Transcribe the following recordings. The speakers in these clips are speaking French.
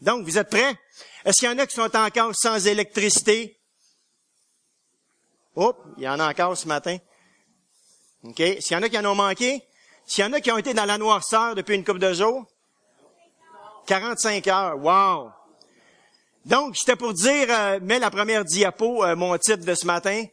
Donc, vous êtes prêts? Est-ce qu'il y en a qui sont encore sans électricité? Oh, il y en a encore ce matin. OK. S'il y en a qui en ont manqué? S'il y en a qui ont été dans la noirceur depuis une couple de jours? 45 heures. Wow! Donc, j'étais pour dire, mets la première diapo, mon titre de ce matin.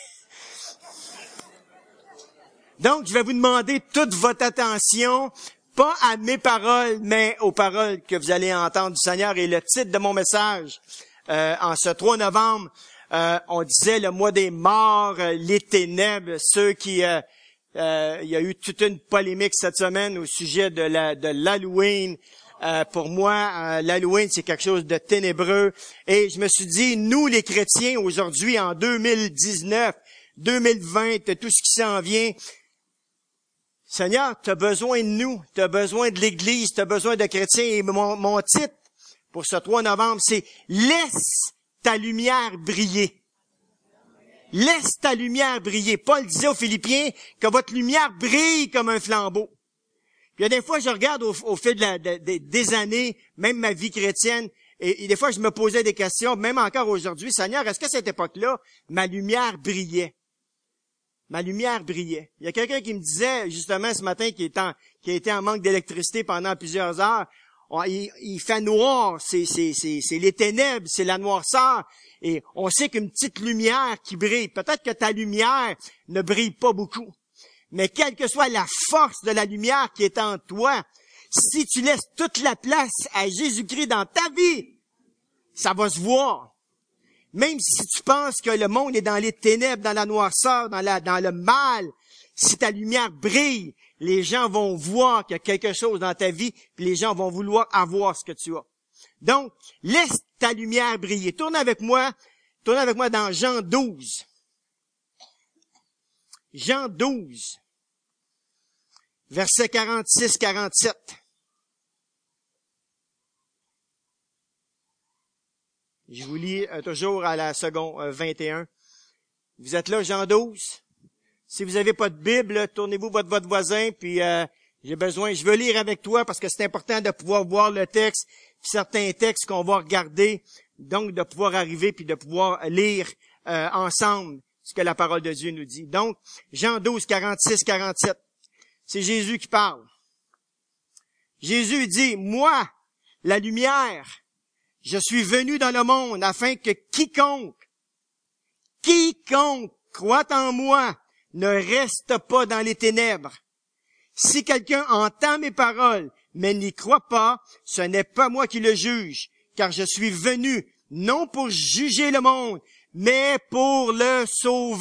Donc, je vais vous demander toute votre attention, pas à mes paroles, mais aux paroles que vous allez entendre du Seigneur. Et le titre de mon message, en ce 3 novembre, on disait le mois des morts, les ténèbres, ceux qui... il y a eu toute une polémique cette semaine au sujet de l'Halloween. Pour moi, l'Halloween, c'est quelque chose de ténébreux. Et je me suis dit, nous, les chrétiens, aujourd'hui, en 2019, 2020, tout ce qui s'en vient, Seigneur, tu as besoin de nous, tu as besoin de l'Église, tu as besoin de chrétiens. Et mon titre pour ce 3 novembre, c'est « Laisse ta lumière briller ». Laisse ta lumière briller. Paul disait aux Philippiens que votre lumière brille comme un flambeau. Puis il y a des fois, je regarde au fil des années, même ma vie chrétienne, et des fois, je me posais des questions, même encore aujourd'hui, Seigneur, est-ce qu'à cette époque-là, ma lumière brillait? Ma lumière brillait. Il y a quelqu'un qui me disait, justement, ce matin, qui a été en manque d'électricité pendant plusieurs heures, il fait noir, c'est les ténèbres, c'est la noirceur, et on sait qu'une petite lumière qui brille, peut-être que ta lumière ne brille pas beaucoup, mais quelle que soit la force de la lumière qui est en toi, si tu laisses toute la place à Jésus-Christ dans ta vie, ça va se voir. Même si tu penses que le monde est dans les ténèbres, dans la noirceur, dans le mal, si ta lumière brille, les gens vont voir qu'il y a quelque chose dans ta vie, puis les gens vont vouloir avoir ce que tu as. Donc, laisse ta lumière briller. Tourne avec moi dans Jean 12. Jean 12, versets 46-47. Je vous lis toujours à la seconde 21. Vous êtes là, Jean 12? Si vous n'avez pas de Bible, tournez-vous votre voisin, puis je veux lire avec toi parce que c'est important de pouvoir voir le texte, puis certains textes qu'on va regarder, donc de pouvoir arriver puis de pouvoir lire ensemble ce que la parole de Dieu nous dit. Donc, Jean 12, 46-47, c'est Jésus qui parle. Jésus dit, « Moi, la lumière, je suis venu dans le monde afin que quiconque croit en moi ne reste pas dans les ténèbres. Si quelqu'un entend mes paroles, mais n'y croit pas, ce n'est pas moi qui le juge, car je suis venu non pour juger le monde, mais pour le sauver. »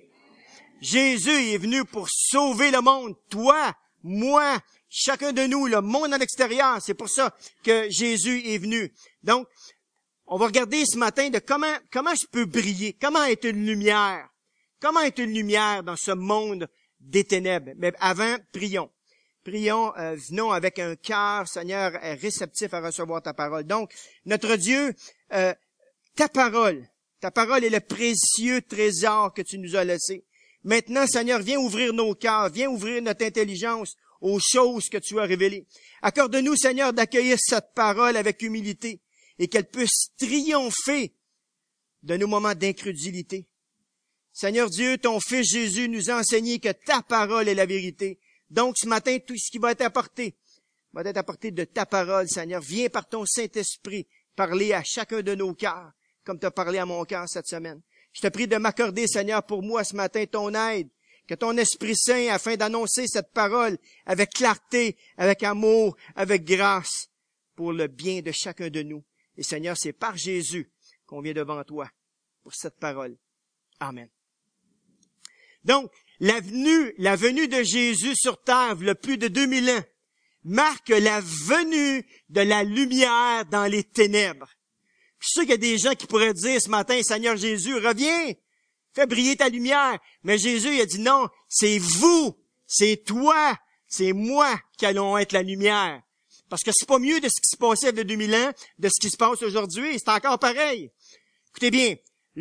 Jésus est venu pour sauver le monde. Toi, moi, chacun de nous, le monde à l'extérieur. C'est pour ça que Jésus est venu. Donc, on va regarder ce matin de comment je peux briller, comment être une lumière. Comment être une lumière dans ce monde des ténèbres? Mais avant, prions. Prions, venons avec un cœur, Seigneur, réceptif à recevoir ta parole. Donc, notre Dieu, ta parole est le précieux trésor que tu nous as laissé. Maintenant, Seigneur, viens ouvrir nos cœurs, viens ouvrir notre intelligence aux choses que tu as révélées. Accorde-nous, Seigneur, d'accueillir cette parole avec humilité et qu'elle puisse triompher de nos moments d'incrédulité. Seigneur Dieu, ton Fils Jésus nous a enseigné que ta parole est la vérité. Donc, ce matin, tout ce qui va être apporté de ta parole, Seigneur. Viens par ton Saint-Esprit parler à chacun de nos cœurs, comme tu as parlé à mon cœur cette semaine. Je te prie de m'accorder, Seigneur, pour moi ce matin, ton aide, que ton Esprit Saint, afin d'annoncer cette parole avec clarté, avec amour, avec grâce, pour le bien de chacun de nous. Et Seigneur, c'est par Jésus qu'on vient devant toi pour cette parole. Amen. Donc, la venue de Jésus sur terre, il y a plus de 2000 ans, marque la venue de la lumière dans les ténèbres. Je suis sûr qu'il y a des gens qui pourraient dire ce matin, Seigneur Jésus, reviens, fais briller ta lumière. Mais Jésus, il a dit non, c'est vous, c'est toi, c'est moi qui allons être la lumière. Parce que c'est pas mieux de ce qui se passait il y a 2000 ans, de ce qui se passe aujourd'hui, c'est encore pareil. Écoutez bien,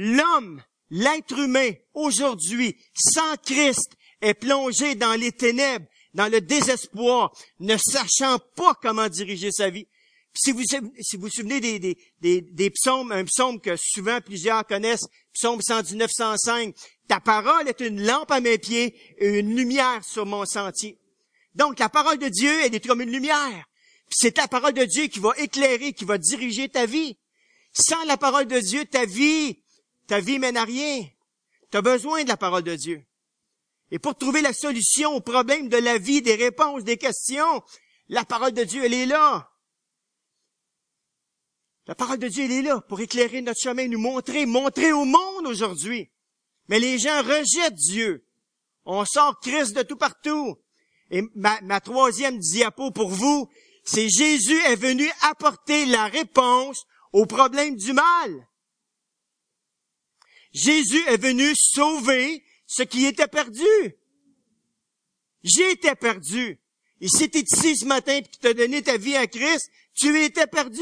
l'être humain, aujourd'hui, sans Christ, est plongé dans les ténèbres, dans le désespoir, ne sachant pas comment diriger sa vie. Si vous vous souvenez des psaumes, un psaume que souvent plusieurs connaissent, psaume 119, 105, ta parole est une lampe à mes pieds et une lumière sur mon sentier. Donc, la parole de Dieu, elle est comme une lumière. Puis c'est la parole de Dieu qui va éclairer, qui va diriger ta vie. Sans la parole de Dieu, ta vie mène à rien. Tu as besoin de la parole de Dieu. Et pour trouver la solution aux problèmes de la vie, des réponses, des questions, la parole de Dieu, elle est là. La parole de Dieu, elle est là pour éclairer notre chemin, nous montrer au monde aujourd'hui. Mais les gens rejettent Dieu. On sort Christ de tout partout. Et ma troisième diapo pour vous, c'est Jésus est venu apporter la réponse aux problèmes du mal. Jésus est venu sauver ce qui était perdu. J'étais perdu. Et si tu es ici ce matin et que tu as donné ta vie à Christ, tu étais perdu.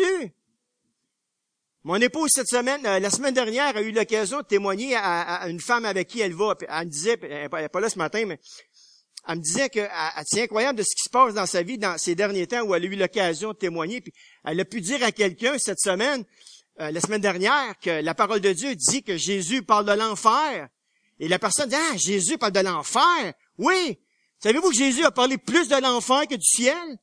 Mon épouse, cette semaine, la semaine dernière, a eu l'occasion de témoigner à une femme avec qui elle va. Elle me disait, elle n'est pas là ce matin, mais elle me disait que c'est incroyable de ce qui se passe dans sa vie dans ces derniers temps où elle a eu l'occasion de témoigner. Puis elle a pu dire à quelqu'un cette semaine, la semaine dernière, que la parole de Dieu dit que Jésus parle de l'enfer. Et la personne dit, ah, Jésus parle de l'enfer. Oui. Savez-vous que Jésus a parlé plus de l'enfer que du ciel?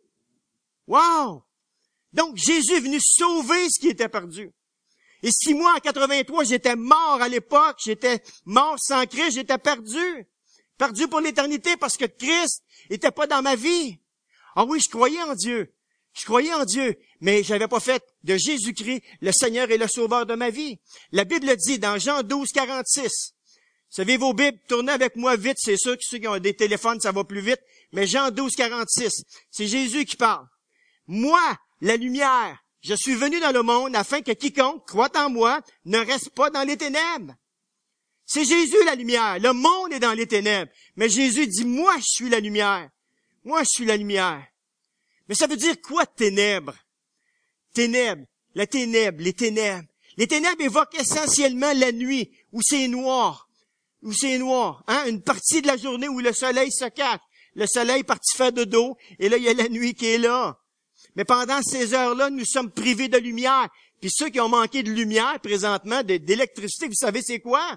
Wow! Donc, Jésus est venu sauver ce qui était perdu. Et si moi, en 83, j'étais mort à l'époque, j'étais mort sans Christ, j'étais perdu. Perdu pour l'éternité parce que Christ était pas dans ma vie. Ah oui, je croyais en Dieu. Je croyais en Dieu, mais j'avais pas fait de Jésus-Christ le Seigneur et le Sauveur de ma vie. La Bible dit dans Jean 12, 46. Vous savez, vos Bibles, tournez avec moi vite, c'est sûr que ceux qui ont des téléphones, ça va plus vite. Mais Jean 12, 46, c'est Jésus qui parle. Moi, la lumière, je suis venu dans le monde afin que quiconque croit en moi ne reste pas dans les ténèbres. C'est Jésus la lumière. Le monde est dans les ténèbres. Mais Jésus dit, moi, je suis la lumière. Moi, je suis la lumière. Mais ça veut dire quoi, ténèbres? Ténèbres, la ténèbre, les ténèbres. Les ténèbres évoquent essentiellement la nuit, où c'est noir. Où c'est noir. Hein? Une partie de la journée où le soleil se cache. Le soleil est parti faire dodo, et là, il y a la nuit qui est là. Mais pendant ces heures-là, nous sommes privés de lumière. Puis ceux qui ont manqué de lumière présentement, d'électricité, vous savez c'est quoi?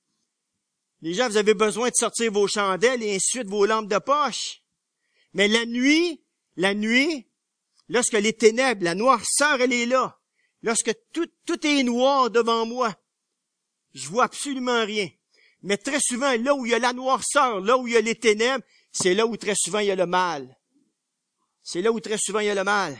Les gens, vous avez besoin de sortir vos chandelles et ainsi de suite vos lampes de poche. Mais la nuit, lorsque les ténèbres, la noirceur, elle est là. Lorsque tout est noir devant moi, je vois absolument rien. Mais très souvent, là où il y a la noirceur, là où il y a les ténèbres, c'est là où très souvent il y a le mal. C'est là où très souvent il y a le mal.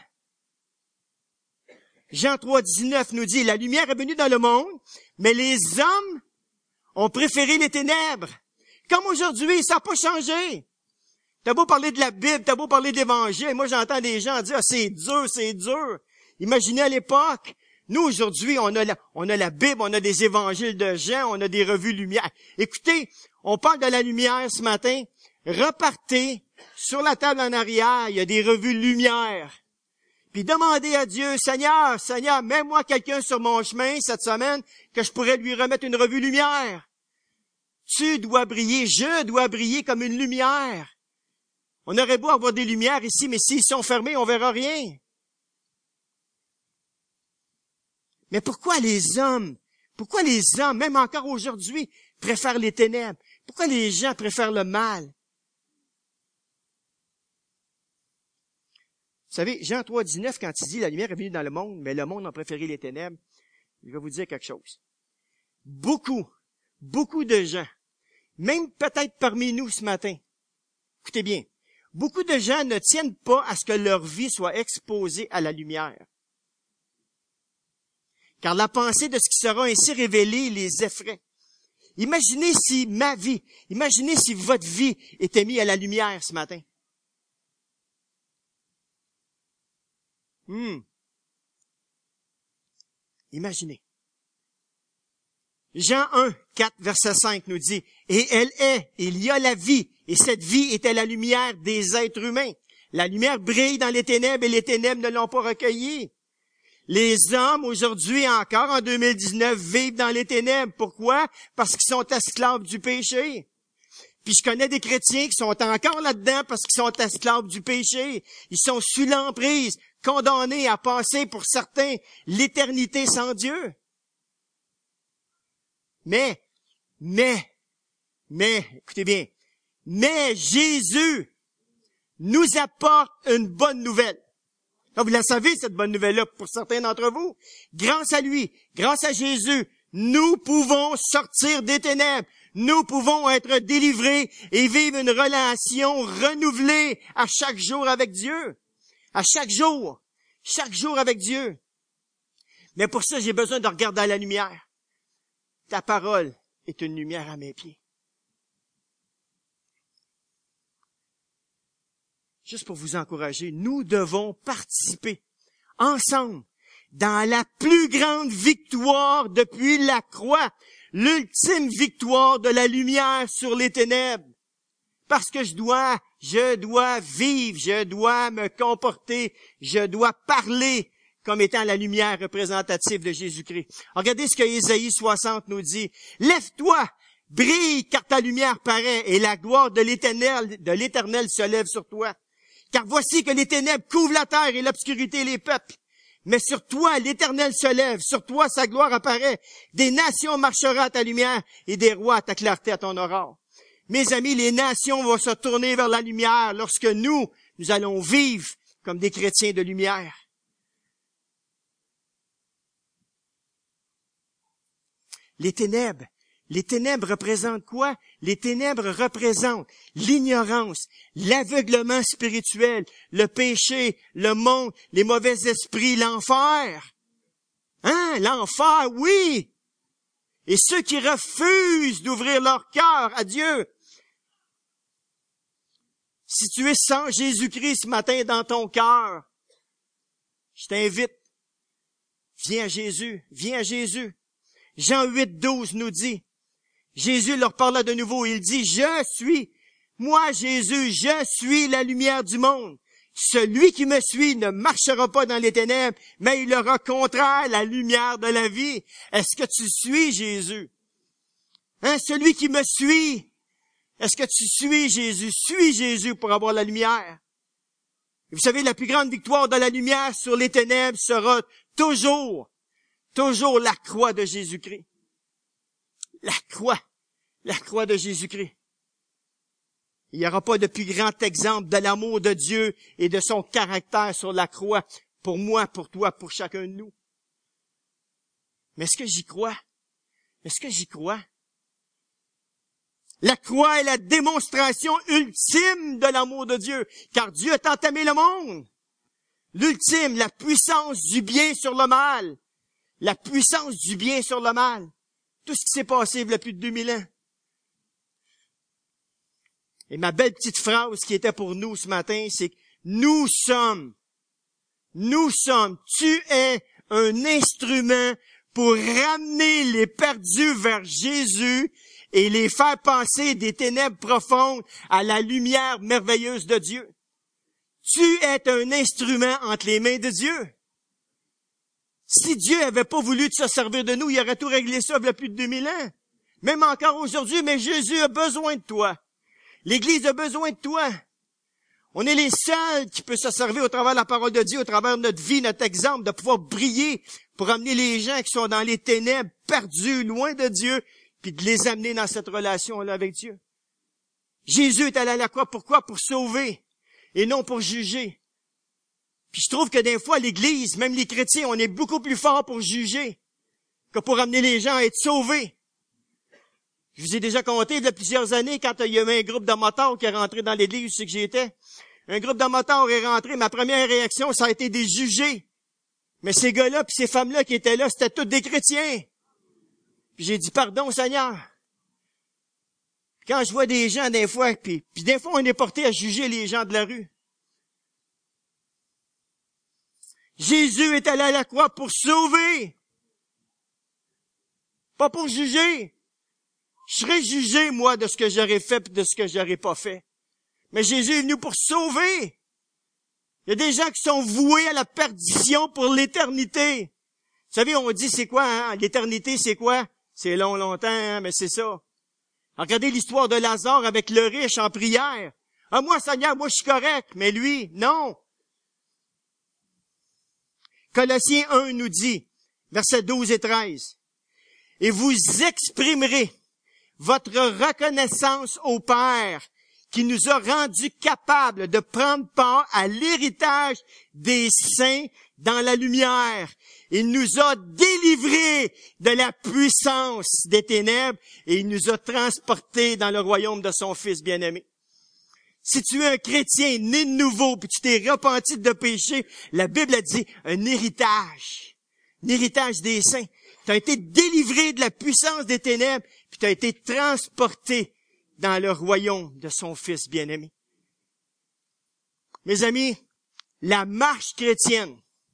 Jean 3, 19 nous dit, la lumière est venue dans le monde, mais les hommes ont préféré les ténèbres. Comme aujourd'hui, ça n'a pas changé. T'as beau parler de la Bible, t'as beau parler de l'Évangile, moi j'entends des gens dire, ah, c'est dur, c'est dur. Imaginez à l'époque, nous aujourd'hui, on a la Bible, on a des évangiles de Jean, on a des revues lumière. Écoutez, on parle de la lumière ce matin. Repartez sur la table en arrière, il y a des revues lumière. Puis demandez à Dieu, Seigneur, mets-moi quelqu'un sur mon chemin cette semaine que je pourrais lui remettre une revue lumière. Tu dois briller, je dois briller comme une lumière. On aurait beau avoir des lumières ici, mais s'ils sont fermés, on verra rien. Mais pourquoi les hommes, même encore aujourd'hui, préfèrent les ténèbres? Pourquoi les gens préfèrent le mal? Vous savez, Jean 3, 19, quand il dit « La lumière est venue dans le monde, mais le monde a préféré les ténèbres », je vais vous dire quelque chose. Beaucoup de gens, même peut-être parmi nous ce matin, écoutez bien, beaucoup de gens ne tiennent pas à ce que leur vie soit exposée à la lumière. Car la pensée de ce qui sera ainsi révélé les effraie. Imaginez si votre vie était mise à la lumière ce matin. Imaginez. Jean 1, 4, verset 5 nous dit, « Et il y a la vie, et cette vie était la lumière des êtres humains. La lumière brille dans les ténèbres, et les ténèbres ne l'ont pas recueillie. » Les hommes, aujourd'hui encore, en 2019, vivent dans les ténèbres. Pourquoi? Parce qu'ils sont esclaves du péché. Puis je connais des chrétiens qui sont encore là-dedans parce qu'ils sont esclaves du péché. Ils sont sous l'emprise, condamnés à passer pour certains l'éternité sans Dieu. Mais, écoutez bien, mais Jésus nous apporte une bonne nouvelle. Vous la savez, cette bonne nouvelle-là, pour certains d'entre vous. Grâce à lui, grâce à Jésus, nous pouvons sortir des ténèbres. Nous pouvons être délivrés et vivre une relation renouvelée à chaque jour avec Dieu. À chaque jour avec Dieu. Mais pour ça, j'ai besoin de regarder à la lumière. Ta parole est une lumière à mes pieds. Juste pour vous encourager, nous devons participer ensemble dans la plus grande victoire depuis la croix, l'ultime victoire de la lumière sur les ténèbres. Parce que je dois vivre, je dois me comporter, je dois parler comme étant la lumière représentative de Jésus-Christ. Regardez ce que Ésaïe 60 nous dit. Lève-toi, brille, car ta lumière paraît, et la gloire de l'Éternel se lève sur toi. Car voici que les ténèbres couvrent la terre et l'obscurité les peuples. Mais sur toi, l'Éternel se lève, sur toi, sa gloire apparaît. Des nations marcheront à ta lumière et des rois à ta clarté, à ton aurore. Mes amis, les nations vont se tourner vers la lumière lorsque nous allons vivre comme des chrétiens de lumière. Les ténèbres représentent quoi? Les ténèbres représentent l'ignorance, l'aveuglement spirituel, le péché, le monde, les mauvais esprits, l'enfer. L'enfer, oui! Et ceux qui refusent d'ouvrir leur cœur à Dieu. Si tu es sans Jésus-Christ ce matin dans ton cœur, je t'invite, viens à Jésus, viens à Jésus. Jean 8:12 nous dit, Jésus leur parla de nouveau, il dit, moi Jésus, je suis la lumière du monde. Celui qui me suit ne marchera pas dans les ténèbres, mais il aura contraire la lumière de la vie. Est-ce que tu suis Jésus? Celui qui me suit, est-ce que tu suis Jésus? Suis Jésus pour avoir la lumière. Et vous savez, la plus grande victoire de la lumière sur les ténèbres sera toujours la croix de Jésus-Christ. La croix de Jésus-Christ. Il n'y aura pas de plus grand exemple de l'amour de Dieu et de son caractère sur la croix pour moi, pour toi, pour chacun de nous. Mais est-ce que j'y crois? La croix est la démonstration ultime de l'amour de Dieu, car Dieu a tant aimé le monde. L'ultime, la puissance du bien sur le mal. La puissance du bien sur le mal. Tout ce qui s'est passé il y a plus de 2000 ans. Et ma belle petite phrase qui était pour nous ce matin, c'est que nous sommes, tu es un instrument pour ramener les perdus vers Jésus et les faire passer des ténèbres profondes à la lumière merveilleuse de Dieu. Tu es un instrument entre les mains de Dieu. Si Dieu avait pas voulu se servir de nous, il aurait tout réglé ça il y a plus de 2000 ans. Même encore aujourd'hui, mais Jésus a besoin de toi. L'Église a besoin de toi. On est les seuls qui peuvent se servir au travers de la parole de Dieu, au travers de notre vie, notre exemple, de pouvoir briller pour amener les gens qui sont dans les ténèbres, perdus, loin de Dieu, puis de les amener dans cette relation-là avec Dieu. Jésus est allé à la croix, pourquoi? Pour sauver et non pour juger. Puis je trouve que des fois, l'Église, même les chrétiens, on est beaucoup plus forts pour juger que pour amener les gens à être sauvés. Je vous ai déjà conté, il y a plusieurs années, quand il y avait un groupe de motards qui est rentré dans l'église, c'est que j'étais. Un groupe de motards est rentré, ma première réaction, ça a été de les juger. Mais ces gars-là puis ces femmes-là qui étaient là, c'était tous des chrétiens. Puis j'ai dit, pardon Seigneur. Quand je vois des gens, des fois, puis des fois, on est porté à juger les gens de la rue. Jésus est allé à la croix pour sauver. Pas pour juger. Je serais jugé, moi, de ce que j'aurais fait et de ce que j'aurais pas fait. Mais Jésus est venu pour sauver. Il y a des gens qui sont voués à la perdition pour l'éternité. Vous savez, on dit, c'est quoi, hein? L'éternité, c'est quoi? C'est long, longtemps, hein? Mais c'est ça. Regardez l'histoire de Lazare avec le riche en prière. Ah, moi, Seigneur, moi, je suis correct, mais lui, non. Colossiens 1 nous dit, versets 12 et 13, « Et vous exprimerez votre reconnaissance au Père qui nous a rendus capables de prendre part à l'héritage des saints dans la lumière. Il nous a délivrés de la puissance des ténèbres et il nous a transportés dans le royaume de son Fils bien-aimé. » Si tu es un chrétien né de nouveau, puis tu t'es repenti de péché, la Bible a dit un héritage des saints. Tu as été délivré de la puissance des ténèbres, puis tu as été transporté dans le royaume de son Fils bien-aimé. Mes amis, la marche chrétienne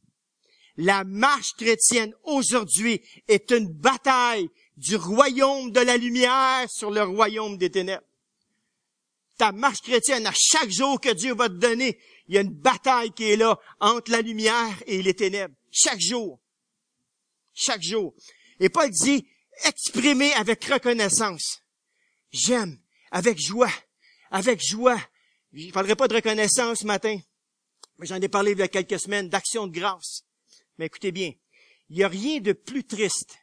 aujourd'hui est une bataille du royaume de la lumière sur le royaume des ténèbres. Ta marche chrétienne, à chaque jour que Dieu va te donner, il y a une bataille qui est là entre la lumière et les ténèbres. Chaque jour. Chaque jour. Et Paul dit, exprimez avec reconnaissance. J'aime, avec joie. Il ne faudrait pas de reconnaissance ce matin. J'en ai parlé il y a quelques semaines, d'action de grâce. Mais écoutez bien, il n'y a rien de plus triste.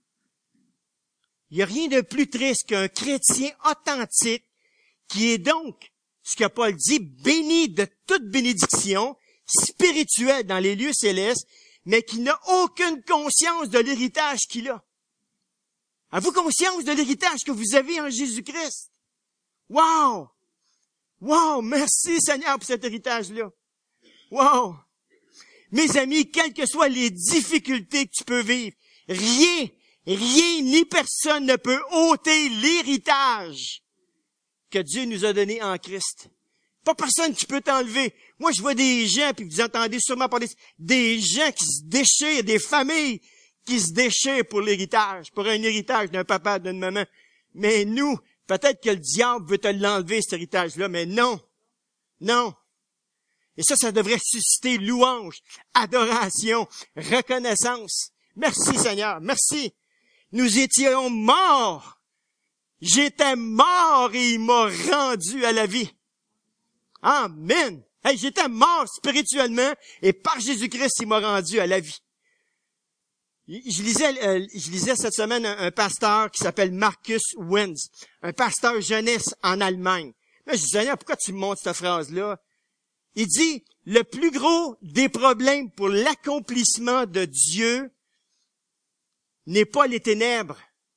Il n'y a rien de plus triste qu'un chrétien authentique qui est donc, ce que Paul dit, béni de toute bénédiction spirituelle dans les lieux célestes, mais qui n'a aucune conscience de l'héritage qu'il a. Avez-vous conscience de l'héritage que vous avez en Jésus-Christ? Wow! Wow! Merci Seigneur pour cet héritage-là. Wow! Mes amis, quelles que soient les difficultés que tu peux vivre, rien ni personne ne peut ôter l'héritage que Dieu nous a donné en Christ. Pas personne qui peut t'enlever. Moi, je vois des gens, puis vous entendez sûrement parler, des gens qui se déchirent, des familles qui se déchirent pour l'héritage, pour un héritage d'un papa, d'une maman. Mais nous, peut-être que le diable veut te l'enlever, cet héritage-là, mais non. Non. Et ça devrait susciter louange, adoration, reconnaissance. Merci Seigneur, merci. Nous étions morts. J'étais mort et il m'a rendu à la vie. Amen. Hey, j'étais mort spirituellement et par Jésus-Christ, il m'a rendu à la vie. Je lisais cette semaine un pasteur qui s'appelle Marcus Wenz, un pasteur jeunesse en Allemagne. Là, je dis, Seigneur, pourquoi tu me montres cette phrase-là? Il dit, le plus gros des problèmes pour l'accomplissement de Dieu n'est pas les ténèbres.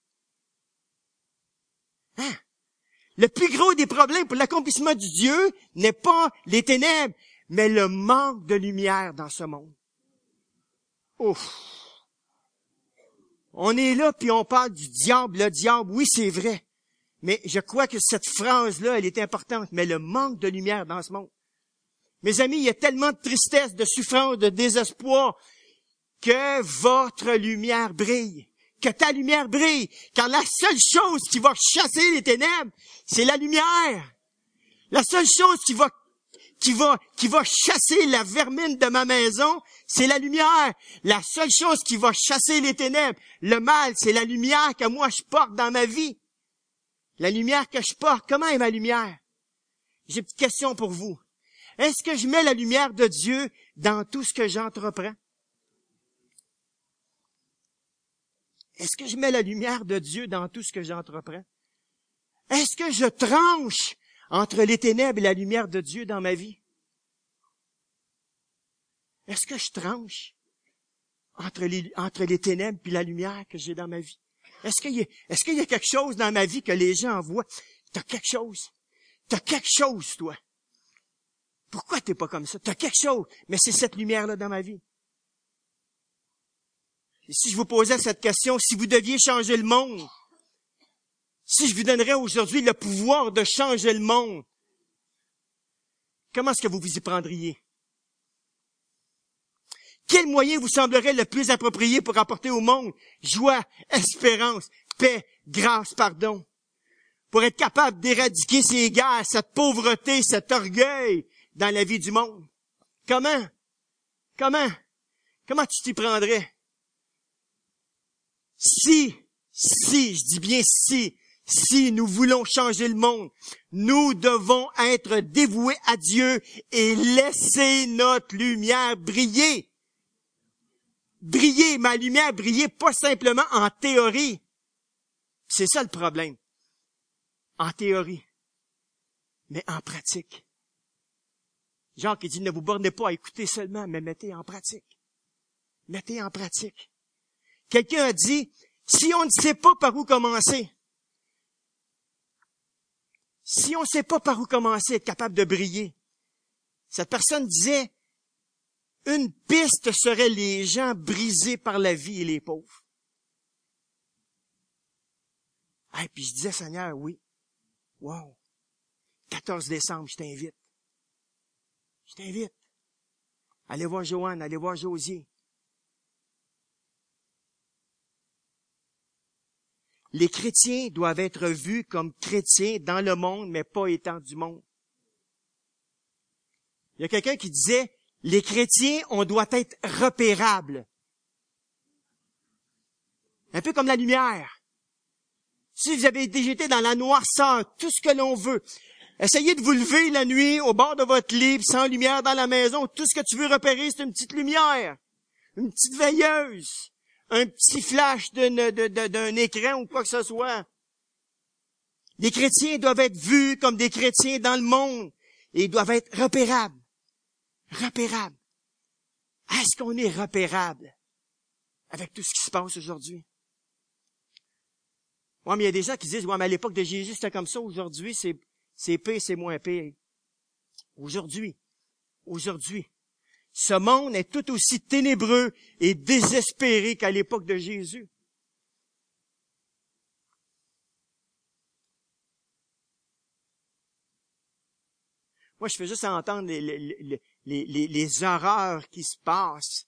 Hein? Le plus gros des problèmes pour l'accomplissement du Dieu n'est pas les ténèbres, mais le manque de lumière dans ce monde. Ouf! On est là puis on parle du diable, le diable, oui c'est vrai. Mais je crois que cette phrase-là, elle est importante, mais le manque de lumière dans ce monde. Mes amis, il y a tellement de tristesse, de souffrance, de désespoir, que votre lumière brille. Que ta lumière brille, car la seule chose qui va chasser les ténèbres, c'est la lumière. La seule chose qui va chasser la vermine de ma maison, c'est la lumière. La seule chose qui va chasser les ténèbres, le mal, c'est la lumière que moi je porte dans ma vie. La lumière que je porte, comment est ma lumière? J'ai une petite question pour vous. Est-ce que je mets la lumière de Dieu dans tout ce que j'entreprends? Est-ce que je mets la lumière de Dieu dans tout ce que j'entreprends? Est-ce que je tranche entre les ténèbres et la lumière de Dieu dans ma vie? Est-ce que je tranche entre les ténèbres et la lumière que j'ai dans ma vie? Est-ce qu'il y a quelque chose dans ma vie que les gens voient? T'as quelque chose. T'as quelque chose, toi. Pourquoi t'es pas comme ça? T'as quelque chose. Mais c'est cette lumière-là dans ma vie. Et si je vous posais cette question, si vous deviez changer le monde, si je vous donnerais aujourd'hui le pouvoir de changer le monde, comment est-ce que vous vous y prendriez? Quel moyen vous semblerait le plus approprié pour apporter au monde joie, espérance, paix, grâce, pardon? Pour être capable d'éradiquer ces guerres, cette pauvreté, cet orgueil dans la vie du monde? Comment tu t'y prendrais? Si, je dis bien si Si nous voulons changer le monde, nous devons être dévoués à Dieu et laisser notre lumière briller. Briller, ma lumière briller pas simplement en théorie. C'est ça le problème. En théorie, mais en pratique. Jacques dit, ne vous bornez pas à écouter seulement, mais mettez en pratique. Mettez en pratique. Quelqu'un a dit, si on ne sait pas par où commencer, si on ne sait pas par où commencer, être capable de briller, cette personne disait, une piste serait les gens brisés par la vie et les pauvres. Et puis je disais, Seigneur, oui. Wow. 14 décembre, je t'invite. Je t'invite. Allez voir Joanne, allez voir Josier. Les chrétiens doivent être vus comme chrétiens dans le monde, mais pas étant du monde. Il y a quelqu'un qui disait, les chrétiens, on doit être repérables. Un peu comme la lumière. Si vous avez déjà été dans la noirceur, tout ce que l'on veut, essayez de vous lever la nuit au bord de votre lit, sans lumière dans la maison. Tout ce que tu veux repérer, c'est une petite lumière, une petite veilleuse, un petit flash d'un écran ou quoi que ce soit. Les chrétiens doivent être vus comme des chrétiens dans le monde et ils doivent être repérables. Repérables. Est-ce qu'on est repérable avec tout ce qui se passe aujourd'hui? Ouais, mais il y a des gens qui disent, ouais, mais à l'époque de Jésus, c'était comme ça. Aujourd'hui, c'est pire, c'est moins pire. Aujourd'hui. Ce monde est tout aussi ténébreux et désespéré qu'à l'époque de Jésus. Moi, je fais juste entendre les horreurs qui se passent.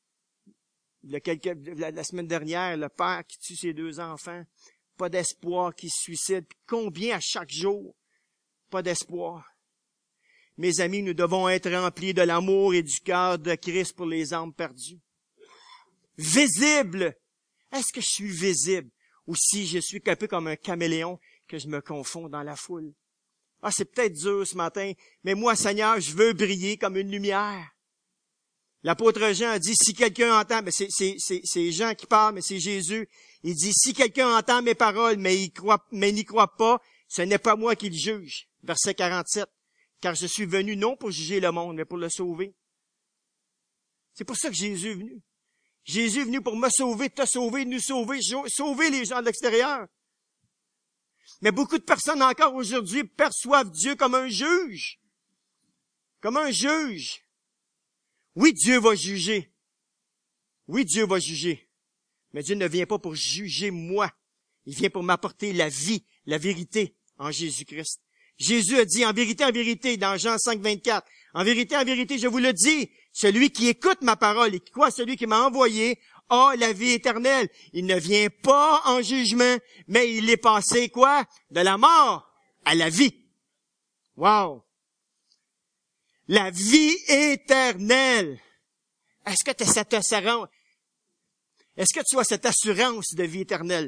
La semaine dernière, le père qui tue ses 2 enfants, pas d'espoir, qui se suicide. Puis combien à chaque jour? Pas d'espoir. Mes amis, nous devons être remplis de l'amour et du cœur de Christ pour les âmes perdues. Visible. Est-ce que je suis visible? Ou si je suis un peu comme un caméléon, que je me confonds dans la foule? Ah, c'est peut-être dur ce matin, mais moi, Seigneur, je veux briller comme une lumière. L'apôtre Jean a dit, si quelqu'un entend, mais c'est Jean qui parle, mais c'est Jésus. Il dit, si quelqu'un entend mes paroles, mais n'y croit pas, ce n'est pas moi qui le juge. Verset 47. Car je suis venu non pour juger le monde, mais pour le sauver. C'est pour ça que Jésus est venu. Jésus est venu pour me sauver, te sauver, nous sauver, sauver les gens de l'extérieur. Mais beaucoup de personnes encore aujourd'hui perçoivent Dieu comme un juge. Comme un juge. Oui, Dieu va juger. Oui, Dieu va juger. Mais Dieu ne vient pas pour juger moi. Il vient pour m'apporter la vie, la vérité en Jésus-Christ. Jésus a dit, en vérité, dans Jean 5, 24, en vérité, je vous le dis, celui qui écoute ma parole et qui croit à celui qui m'a envoyé a la vie éternelle. Il ne vient pas en jugement, mais il est passé quoi? De la mort à la vie. Wow! La vie éternelle. Est-ce que tu as cette assurance? Est-ce que tu as cette assurance de vie éternelle?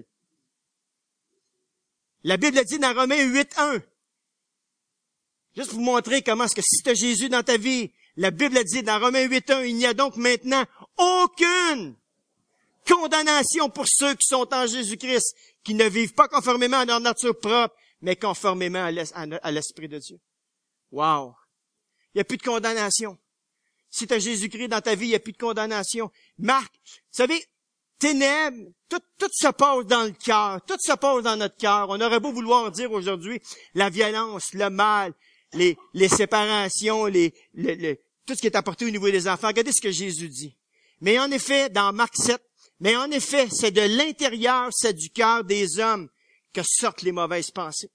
La Bible dit dans Romains 8.1. Juste pour vous montrer comment est-ce que si tu as Jésus dans ta vie, la Bible dit dans Romains 8.1, il n'y a donc maintenant aucune condamnation pour ceux qui sont en Jésus-Christ, qui ne vivent pas conformément à leur nature propre, mais conformément à l'Esprit de Dieu. Wow! Il n'y a plus de condamnation. Si tu as Jésus-Christ dans ta vie, il n'y a plus de condamnation. Marc, vous savez, ténèbres, tout se passe dans le cœur, tout se passe dans notre cœur. On aurait beau vouloir dire aujourd'hui la violence, le mal, les séparations, tout ce qui est apporté au niveau des enfants. Regardez ce que Jésus dit. Mais en effet, dans Marc 7, c'est de l'intérieur, c'est du cœur des hommes que sortent les mauvaises pensées.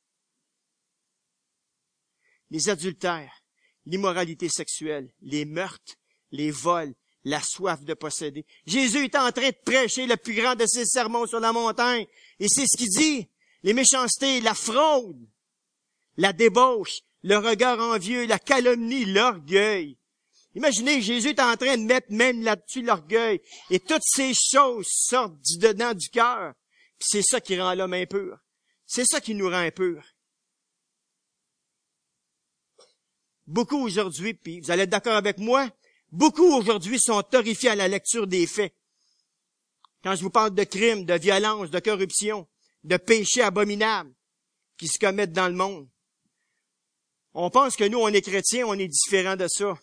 Les adultères, l'immoralité sexuelle, les meurtres, les vols, la soif de posséder. Jésus est en train de prêcher le plus grand de ses sermons sur la montagne. Et c'est ce qu'il dit. Les méchancetés, la fraude, la débauche, le regard envieux, la calomnie, l'orgueil. Imaginez, Jésus est en train de mettre même là-dessus l'orgueil. Et toutes ces choses sortent du dedans du cœur. Puis c'est ça qui rend l'homme impur. C'est ça qui nous rend impurs. Beaucoup aujourd'hui, puis vous allez être d'accord avec moi, beaucoup aujourd'hui sont horrifiés à la lecture des faits. Quand je vous parle de crimes, de violence, de corruption, de péchés abominables qui se commettent dans le monde. On pense que nous, on est chrétiens, on est différents de ça.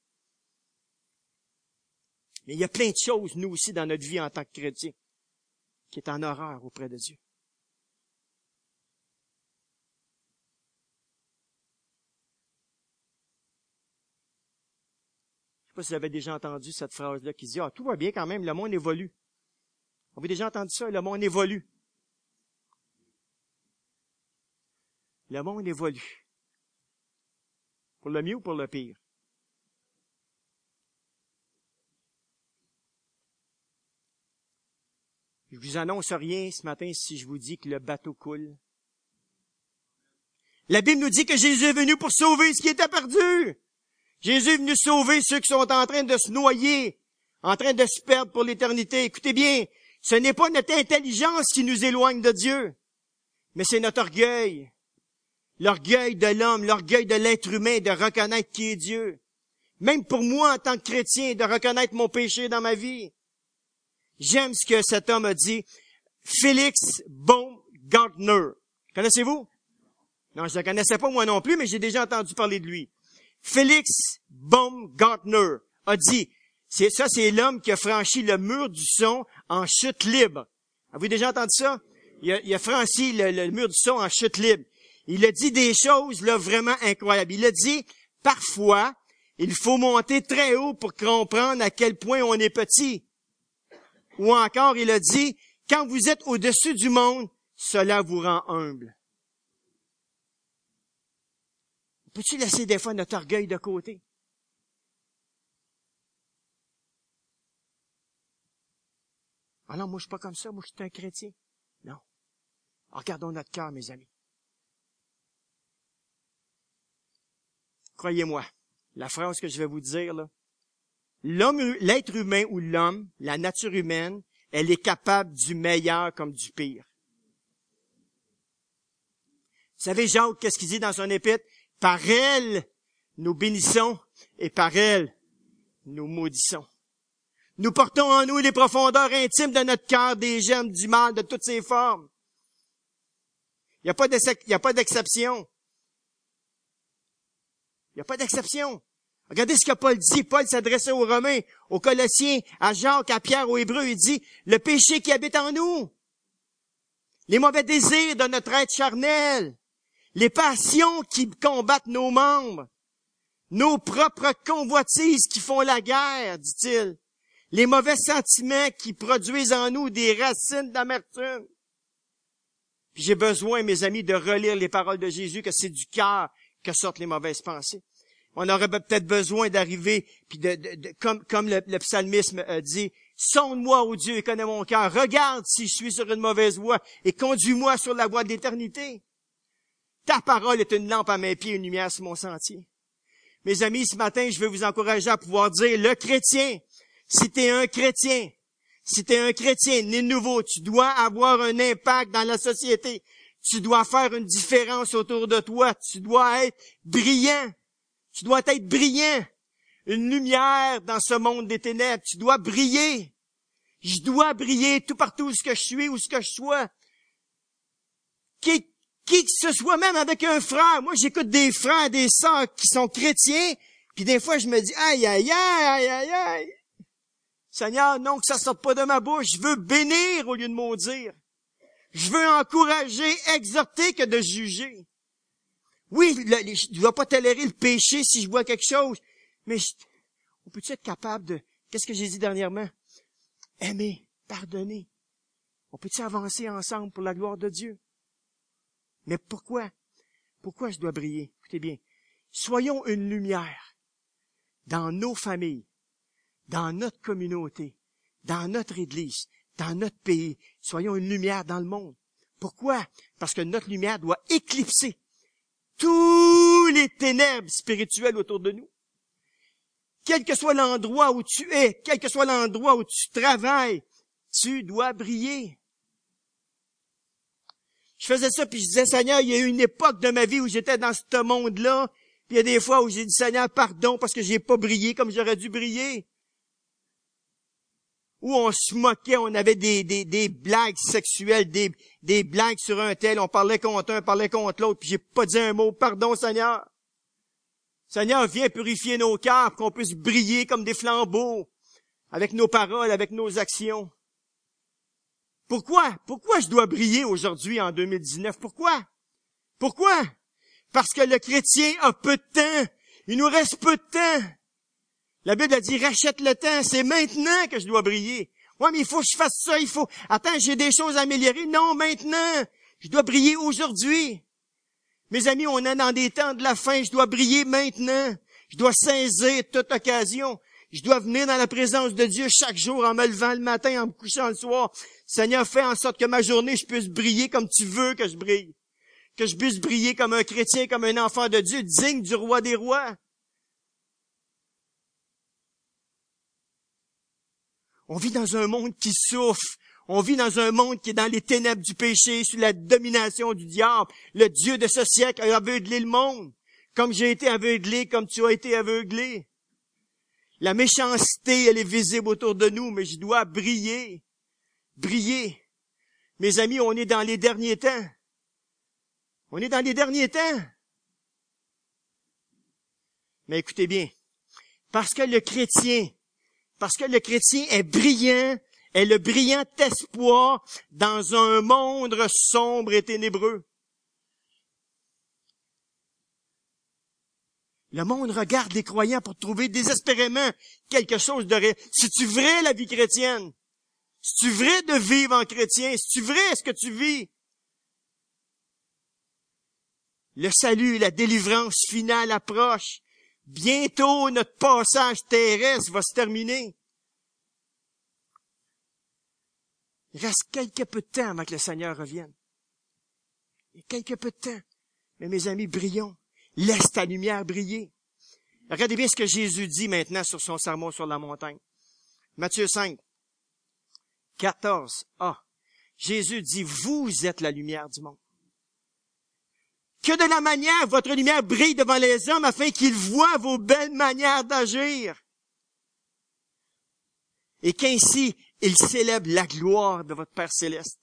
Mais il y a plein de choses, nous aussi, dans notre vie en tant que chrétiens, qui est en horreur auprès de Dieu. Je ne sais pas si vous avez déjà entendu cette phrase-là qui dit « Ah, tout va bien quand même, le monde évolue. » On a déjà entendu ça, le monde évolue. Le monde évolue. Pour le mieux ou pour le pire? Je vous annonce rien ce matin si je vous dis que le bateau coule. La Bible nous dit que Jésus est venu pour sauver ce qui était perdu. Jésus est venu sauver ceux qui sont en train de se noyer, en train de se perdre pour l'éternité. Écoutez bien, ce n'est pas notre intelligence qui nous éloigne de Dieu, mais c'est notre orgueil. L'orgueil de l'homme, l'orgueil de l'être humain de reconnaître qui est Dieu. Même pour moi, en tant que chrétien, de reconnaître mon péché dans ma vie. J'aime ce que cet homme a dit. Félix Baumgartner. Connaissez-vous? Non, je ne le connaissais pas moi non plus, mais j'ai déjà entendu parler de lui. Félix Baumgartner a dit, c'est l'homme qui a franchi le mur du son en chute libre. Avez-vous déjà entendu ça? Il a franchi le mur du son en chute libre. Il a dit des choses là vraiment incroyables. Il a dit, parfois, il faut monter très haut pour comprendre à quel point on est petit. Ou encore, il a dit, quand vous êtes au-dessus du monde, cela vous rend humble. Peux-tu laisser des fois notre orgueil de côté? Ah non, moi je suis pas comme ça, moi je suis un chrétien. Non. Regardons notre cœur, mes amis. Croyez-moi, la phrase que je vais vous dire, là, l'être humain ou l'homme, la nature humaine, elle est capable du meilleur comme du pire. Vous savez, Jacques, qu'est-ce qu'il dit dans son épître? Par elle, nous bénissons et par elle, nous maudissons. Nous portons en nous les profondeurs intimes de notre cœur des gemmes du mal de toutes ses formes. Il n'y a pas d'exception. Il n'y a pas d'exception. Regardez ce que Paul dit. Paul s'adressait aux Romains, aux Colossiens, à Jacques, à Pierre, aux Hébreux. Il dit, le péché qui habite en nous, les mauvais désirs de notre être charnel, les passions qui combattent nos membres, nos propres convoitises qui font la guerre, dit-il, les mauvais sentiments qui produisent en nous des racines d'amertume. Puis j'ai besoin, mes amis, de relire les paroles de Jésus, que c'est du cœur que sortent les mauvaises pensées. On aurait peut-être besoin d'arriver, puis comme le psalmisme dit, sonde-moi, ô Dieu, et connais mon cœur. Regarde si je suis sur une mauvaise voie et conduis-moi sur la voie de l'éternité. Ta parole est une lampe à mes pieds, une lumière sur mon sentier. Mes amis, ce matin, je veux vous encourager à pouvoir dire, le chrétien, si t'es un chrétien né de nouveau, tu dois avoir un impact dans la société. Tu dois faire une différence autour de toi. Tu dois être brillant. Tu dois être brillant. Une lumière dans ce monde des ténèbres. Tu dois briller. Je dois briller tout partout où ce que je suis, où ce que je sois. Qui que ce soit, même avec un frère. Moi, j'écoute des frères, des sœurs qui sont chrétiens, puis des fois, je me dis, aïe, aïe, aïe, aïe, aïe. Seigneur, non, que ça sorte pas de ma bouche. Je veux bénir au lieu de maudire. Je veux encourager, exhorter que de juger. Oui, je ne dois pas tolérer le péché si je vois quelque chose, mais on peut-tu être capable de, qu'est-ce que j'ai dit dernièrement? Aimer, pardonner. On peut-tu avancer ensemble pour la gloire de Dieu? Mais pourquoi? Pourquoi je dois briller? Écoutez bien. Soyons une lumière dans nos familles, dans notre communauté, dans notre église, dans notre pays. Soyons une lumière dans le monde. Pourquoi? Parce que notre lumière doit éclipser tous les ténèbres spirituelles autour de nous. Quel que soit l'endroit où tu es, quel que soit l'endroit où tu travailles, tu dois briller. Je faisais ça, puis je disais, Seigneur, il y a eu une époque de ma vie où j'étais dans ce monde-là, puis il y a des fois où j'ai dit, Seigneur, pardon, parce que j'ai pas brillé comme j'aurais dû briller. Où on se moquait, on avait des blagues sexuelles, des blagues sur un tel, on parlait contre un, parlait contre l'autre, puis j'ai pas dit un mot, pardon, Seigneur. Seigneur, viens purifier nos cœurs, pour qu'on puisse briller comme des flambeaux, avec nos paroles, avec nos actions. Pourquoi? Pourquoi je dois briller aujourd'hui en 2019? Pourquoi? Pourquoi? Parce que le chrétien a peu de temps. Il nous reste peu de temps. La Bible a dit, rachète le temps. C'est maintenant que je dois briller. Ouais, mais il faut que je fasse ça. Attends, j'ai des choses à améliorer. Non, maintenant. Je dois briller aujourd'hui. Mes amis, on est dans des temps de la fin. Je dois briller maintenant. Je dois saisir toute occasion. Je dois venir dans la présence de Dieu chaque jour en me levant le matin, en me couchant le soir. Seigneur, fais en sorte que ma journée, je puisse briller comme tu veux que je brille. Que je puisse briller comme un chrétien, comme un enfant de Dieu, digne du roi des rois. On vit dans un monde qui souffre. On vit dans un monde qui est dans les ténèbres du péché, sous la domination du diable. Le Dieu de ce siècle a aveuglé le monde. Comme j'ai été aveuglé, comme tu as été aveuglé. La méchanceté, elle est visible autour de nous, mais je dois briller. Briller. Mes amis, on est dans les derniers temps. On est dans les derniers temps. Mais écoutez bien. Parce que le chrétien est brillant, est le brillant espoir dans un monde sombre et ténébreux. Le monde regarde les croyants pour trouver désespérément quelque chose de réel. C'est-tu vrai la vie chrétienne? C'est-tu vrai de vivre en chrétien? C'est-tu vrai ce que tu vis? Le salut, la délivrance finale approche. Bientôt, notre passage terrestre va se terminer. Il reste quelque peu de temps avant que le Seigneur revienne. Il y a quelque peu de temps. Mais mes amis, brillons. Laisse ta lumière briller. Regardez bien ce que Jésus dit maintenant sur son sermon sur la montagne. Matthieu 5, 14a. Jésus dit, vous êtes la lumière du monde. Que de la manière votre lumière brille devant les hommes afin qu'ils voient vos belles manières d'agir. Et qu'ainsi, ils célèbrent la gloire de votre Père céleste.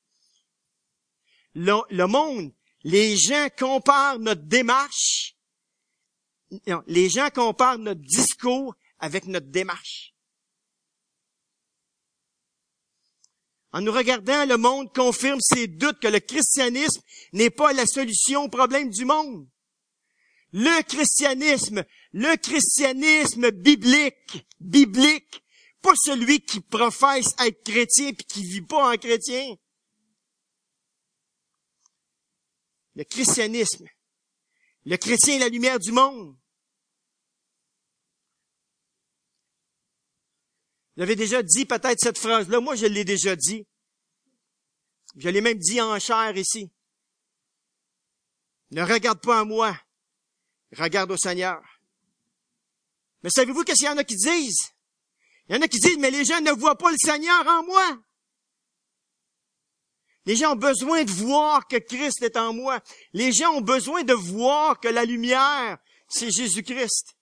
Le monde, les gens comparent notre démarche, non, les gens comparent notre discours avec notre démarche. En nous regardant, le monde confirme ses doutes que le christianisme n'est pas la solution au problème du monde. Le christianisme biblique, pas celui qui professe être chrétien puis qui vit pas en chrétien. Le christianisme. Le chrétien est la lumière du monde. J'avais déjà dit peut-être cette phrase-là. Moi, je l'ai déjà dit. Je l'ai même dit en chair ici. Ne regarde pas à moi. Regarde au Seigneur. Mais savez-vous qu'est-ce qu'il y en a qui disent? Il y en a qui disent, mais les gens ne voient pas le Seigneur en moi. Les gens ont besoin de voir que Christ est en moi. Les gens ont besoin de voir que la lumière, c'est Jésus-Christ.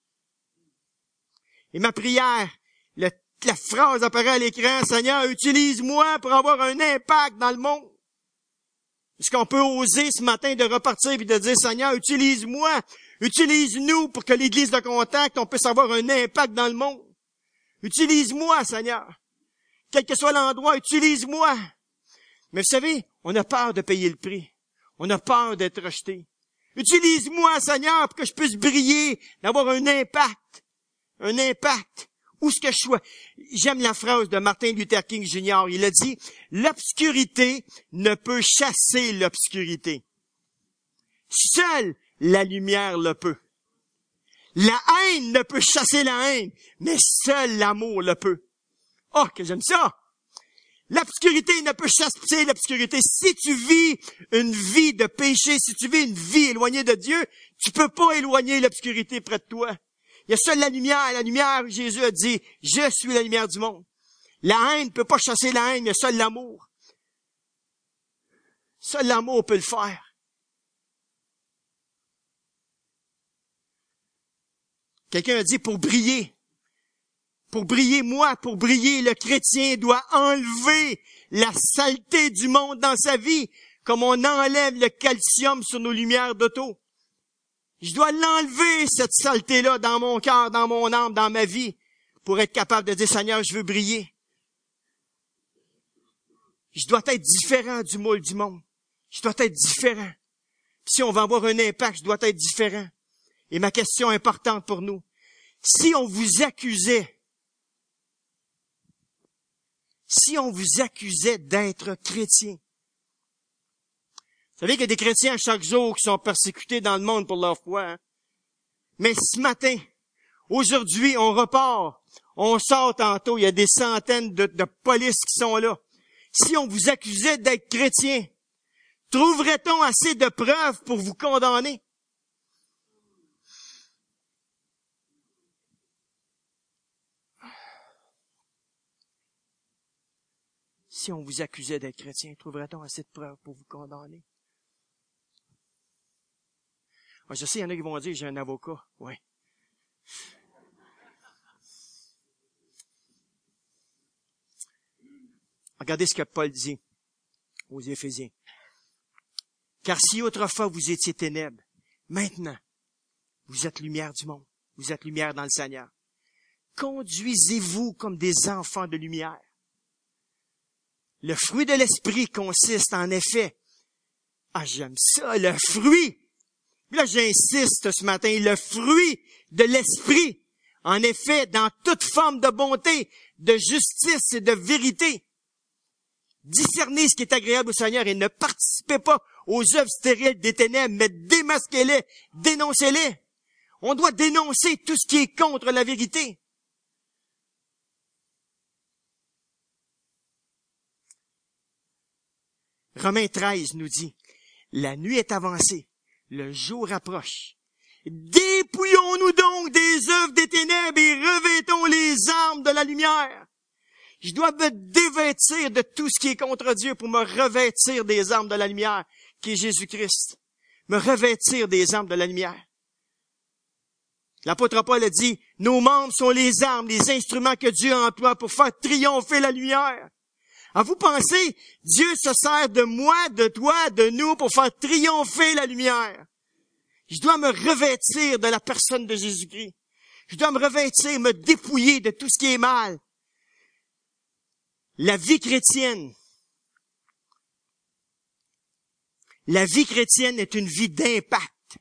Et ma prière, la phrase apparaît à l'écran, Seigneur, utilise-moi pour avoir un impact dans le monde. Est-ce qu'on peut oser ce matin de repartir et de dire, Seigneur, utilise-moi, utilise-nous pour que l'Église de Contact, on puisse avoir un impact dans le monde. Utilise-moi, Seigneur. Quel que soit l'endroit, utilise-moi. Mais vous savez, on a peur de payer le prix. On a peur d'être rejeté. Utilise-moi, Seigneur, pour que je puisse briller, d'avoir un impact. Un impact. Où est-ce que je sois? J'aime la phrase de Martin Luther King Jr. Il a dit, l'obscurité ne peut chasser l'obscurité. Seule la lumière le peut. La haine ne peut chasser la haine, mais seul l'amour le peut. Oh, que j'aime ça! L'obscurité ne peut chasser l'obscurité. Si tu vis une vie de péché, si tu vis une vie éloignée de Dieu, tu peux pas éloigner l'obscurité près de toi. Il y a seule la lumière, Jésus a dit, je suis la lumière du monde. La haine ne peut pas chasser la haine, il y a seul l'amour. Seul l'amour peut le faire. Quelqu'un a dit pour briller, le chrétien doit enlever la saleté du monde dans sa vie, comme on enlève le calcium sur nos lumières d'auto. Je dois l'enlever, cette saleté-là, dans mon cœur, dans mon âme, dans ma vie, pour être capable de dire, Seigneur, je veux briller. Je dois être différent du moule du monde. Je dois être différent. Si on va avoir un impact, je dois être différent. Et ma question importante pour nous, si on vous accusait d'être chrétien, vous savez qu'il y a des chrétiens chaque jour qui sont persécutés dans le monde pour leur foi. Hein? Mais ce matin, aujourd'hui, on repart. On sort tantôt. Il y a des centaines de polices qui sont là. Si on vous accusait d'être chrétien, trouverait-on assez de preuves pour vous condamner? Si on vous accusait d'être chrétien, trouverait-on assez de preuves pour vous condamner? Moi, je sais, il y en a qui vont dire, j'ai un avocat. Oui. Regardez ce que Paul dit aux Éphésiens. Car si autrefois vous étiez ténèbres, maintenant, vous êtes lumière du monde. Vous êtes lumière dans le Seigneur. Conduisez-vous comme des enfants de lumière. Le fruit de l'esprit consiste en effet, j'aime ça, le fruit. Là, j'insiste ce matin, le fruit de l'esprit, en effet, dans toute forme de bonté, de justice et de vérité. Discernez ce qui est agréable au Seigneur et ne participez pas aux œuvres stériles des ténèbres, mais démasquez-les, dénoncez-les. On doit dénoncer tout ce qui est contre la vérité. Romains 13 nous dit, la nuit est avancée, le jour approche. Dépouillons-nous donc des œuvres des ténèbres et revêtons les armes de la lumière. Je dois me dévêtir de tout ce qui est contre Dieu pour me revêtir des armes de la lumière, qui est Jésus-Christ. Me revêtir des armes de la lumière. L'apôtre Paul a dit, nos membres sont les armes, les instruments que Dieu emploie pour faire triompher la lumière. Alors vous pensez, Dieu se sert de moi, de toi, de nous pour faire triompher la lumière. Je dois me revêtir de la personne de Jésus-Christ. Je dois me revêtir, me dépouiller de tout ce qui est mal. La vie chrétienne est une vie d'impact.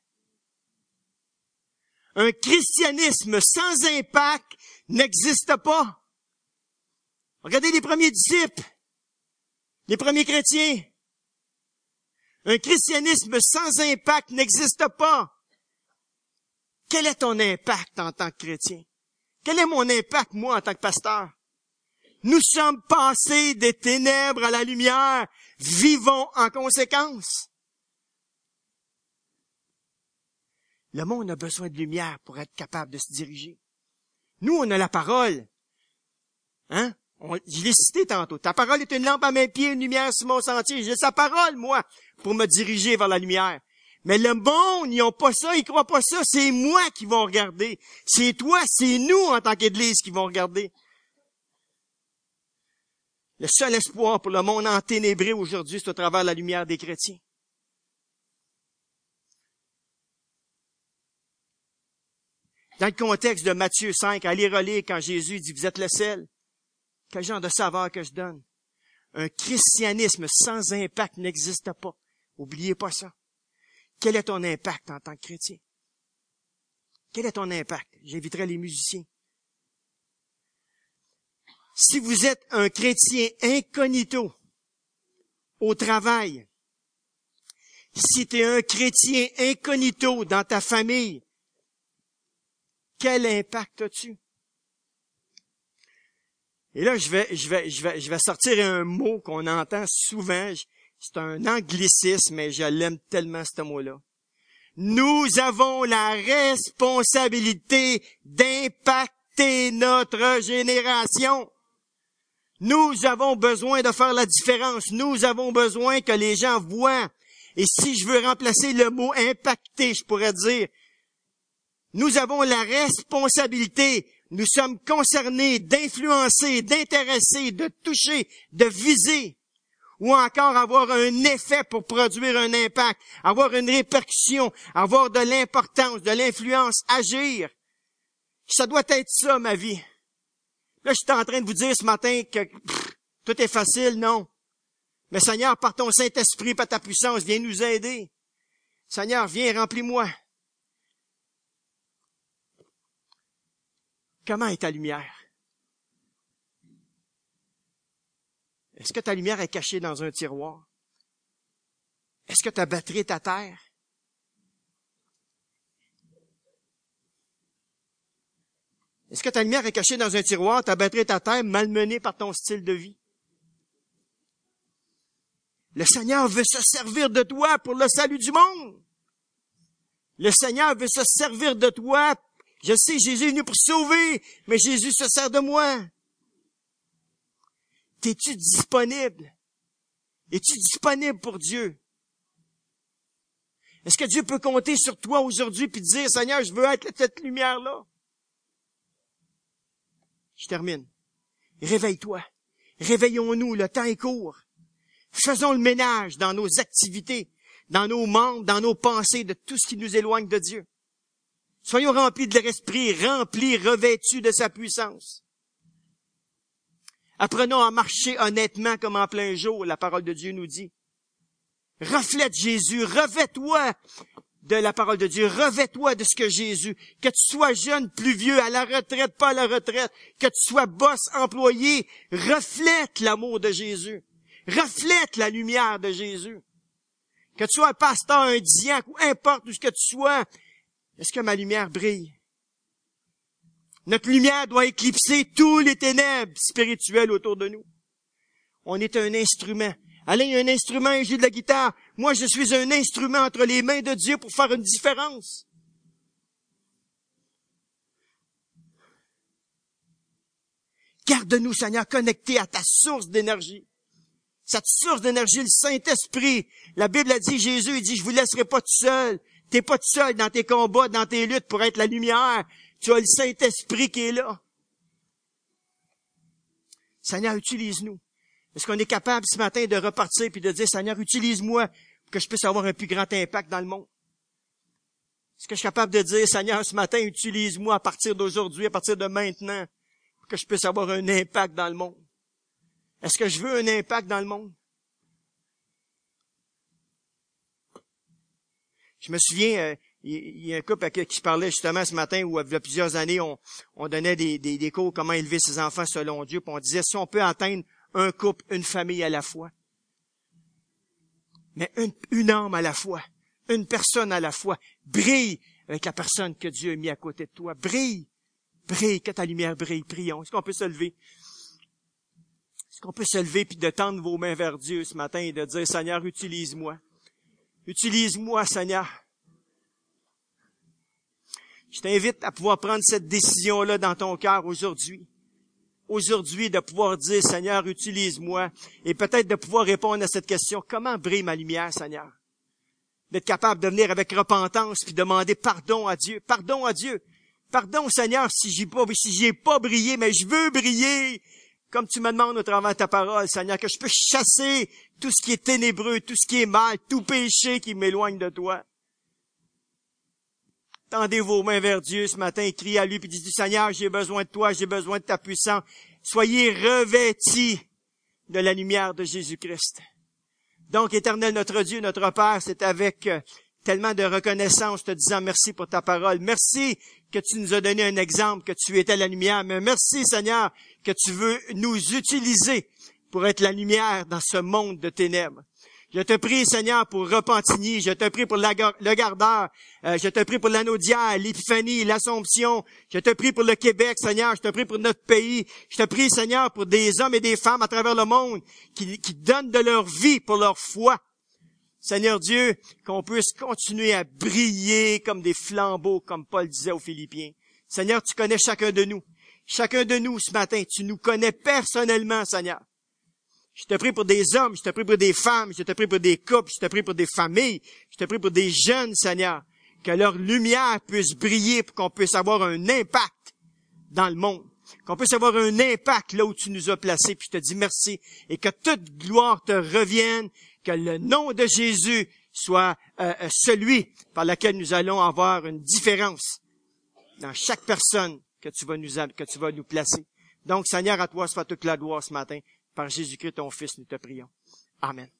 Un christianisme sans impact n'existe pas. Regardez les premiers disciples, les premiers chrétiens. Un christianisme sans impact n'existe pas. Quel est ton impact en tant que chrétien? Quel est mon impact, moi, en tant que pasteur? Nous sommes passés des ténèbres à la lumière. Vivons en conséquence. Le monde a besoin de lumière pour être capable de se diriger. Nous, on a la parole. Hein? Je l'ai cité tantôt. Ta parole est une lampe à mes pieds, une lumière sur mon sentier. J'ai sa parole, moi, pour me diriger vers la lumière. Mais le monde, ils n'ont pas ça, ils croient pas ça. C'est moi qui vont regarder. C'est toi, c'est nous, en tant qu'Église, qui vont regarder. Le seul espoir pour le monde enténébré aujourd'hui, c'est au travers de la lumière des chrétiens. Dans le contexte de Matthieu 5, allez relire quand Jésus dit, vous êtes le sel. Quel genre de saveur que je donne? Un christianisme sans impact n'existe pas. Oubliez pas ça. Quel est ton impact en tant que chrétien? Quel est ton impact? J'inviterai les musiciens. Si vous êtes un chrétien incognito au travail, si tu es un chrétien incognito dans ta famille, quel impact as-tu? Et là, je vais sortir un mot qu'on entend souvent. C'est un anglicisme, mais je l'aime tellement, ce mot-là. Nous avons la responsabilité d'impacter notre génération. Nous avons besoin de faire la différence. Nous avons besoin que les gens voient. Et si je veux remplacer le mot impacter, je pourrais dire, nous avons la responsabilité, nous sommes concernés d'influencer, d'intéresser, de toucher, de viser, ou encore avoir un effet pour produire un impact, avoir une répercussion, avoir de l'importance, de l'influence, agir. Ça doit être ça, ma vie. Là, je suis en train de vous dire ce matin que tout est facile, non. Mais Seigneur, par ton Saint-Esprit, par ta puissance, viens nous aider. Seigneur, viens, remplis-moi. Comment est ta lumière? Est-ce que ta lumière est cachée dans un tiroir? Est-ce que ta batterie est à terre? Est-ce que ta lumière est cachée dans un tiroir, ta batterie est à terre, malmenée par ton style de vie? Le Seigneur veut se servir de toi pour le salut du monde. Le Seigneur veut se servir de toi. Je sais, Jésus est venu pour sauver, mais Jésus se sert de moi. Es-tu disponible? Es-tu disponible pour Dieu? Est-ce que Dieu peut compter sur toi aujourd'hui puis te dire, Seigneur, je veux être cette lumière-là? Je termine. Réveille-toi. Réveillons-nous, le temps est court. Faisons le ménage dans nos activités, dans nos membres, dans nos pensées, de tout ce qui nous éloigne de Dieu. Soyons remplis de l'Esprit, remplis, revêtus de sa puissance. Apprenons à marcher honnêtement comme en plein jour, la parole de Dieu nous dit. Reflète Jésus, revêt-toi de la parole de Dieu, revêt-toi de ce que Jésus, que tu sois jeune, plus vieux, à la retraite, pas à la retraite, que tu sois boss, employé, reflète l'amour de Jésus, reflète la lumière de Jésus. Que tu sois un pasteur, un diacre, ou importe où ce que tu sois, est-ce que ma lumière brille? Notre lumière doit éclipser tous les ténèbres spirituelles autour de nous. On est un instrument. Alain est un instrument, il joue de la guitare. Moi, je suis un instrument entre les mains de Dieu pour faire une différence. Garde-nous, Seigneur, connectés à ta source d'énergie. Cette source d'énergie, le Saint-Esprit. La Bible a dit, Jésus, il dit, je vous laisserai pas tout seul. T'es pas tout seul dans tes combats, dans tes luttes pour être la lumière. Tu as le Saint-Esprit qui est là. Seigneur, utilise-nous. Est-ce qu'on est capable ce matin de repartir puis de dire, Seigneur, utilise-moi pour que je puisse avoir un plus grand impact dans le monde? Est-ce que je suis capable de dire, Seigneur, ce matin, utilise-moi à partir d'aujourd'hui, à partir de maintenant, pour que je puisse avoir un impact dans le monde? Est-ce que je veux un impact dans le monde? Je me souviens, il y a un couple qui se parlait justement ce matin où, il y a plusieurs années, on donnait des cours comment élever ses enfants selon Dieu, puis on disait, si on peut atteindre un couple, une famille à la fois, mais une âme à la fois, une personne à la fois, brille avec la personne que Dieu a mis à côté de toi, brille, que ta lumière brille, prions. Est-ce qu'on peut se lever? Est-ce qu'on peut se lever puis de tendre vos mains vers Dieu ce matin et de dire, Seigneur, utilise-moi. Utilise-moi, Seigneur. Je t'invite à pouvoir prendre cette décision-là dans ton cœur aujourd'hui. Aujourd'hui, de pouvoir dire, Seigneur, utilise-moi. Et peut-être de pouvoir répondre à cette question, comment brille ma lumière, Seigneur? D'être capable de venir avec repentance puis demander pardon à Dieu. Pardon à Dieu. Pardon, Seigneur, si j'ai pas brillé, mais je veux briller. Comme tu me demandes au travers de ta parole, Seigneur, que je puisse chasser tout ce qui est ténébreux, tout ce qui est mal, tout péché qui m'éloigne de toi. Tendez vos mains vers Dieu ce matin et criez à lui, puis dites, Seigneur, j'ai besoin de toi, j'ai besoin de ta puissance. Soyez revêtis de la lumière de Jésus-Christ. Donc, Éternel, notre Dieu, notre Père, c'est avec tellement de reconnaissance, te disant merci pour ta parole. Merci que tu nous as donné un exemple, que tu étais la lumière. Mais merci, Seigneur, que tu veux nous utiliser pour être la lumière dans ce monde de ténèbres. Je te prie, Seigneur, pour Repentigny. Je te prie pour le Gardeur. Je te prie pour l'Anaudière, l'Épiphanie, l'Assomption. Je te prie pour le Québec, Seigneur. Je te prie pour notre pays. Je te prie, Seigneur, pour des hommes et des femmes à travers le monde qui donnent de leur vie pour leur foi. Seigneur Dieu, qu'on puisse continuer à briller comme des flambeaux, comme Paul disait aux Philippiens. Seigneur, tu connais chacun de nous. Chacun de nous ce matin, tu nous connais personnellement, Seigneur. Je te prie pour des hommes, je te prie pour des femmes, je te prie pour des couples, je te prie pour des familles, je te prie pour des jeunes, Seigneur. Que leur lumière puisse briller pour qu'on puisse avoir un impact dans le monde. Qu'on puisse avoir un impact là où tu nous as placés. Puis je te dis merci. Et que toute gloire te revienne. Que le nom de Jésus soit celui par lequel nous allons avoir une différence dans chaque personne que tu vas nous placer. Donc, Seigneur, à toi soit toute la gloire ce matin. Par Jésus-Christ, ton Fils, nous te prions. Amen.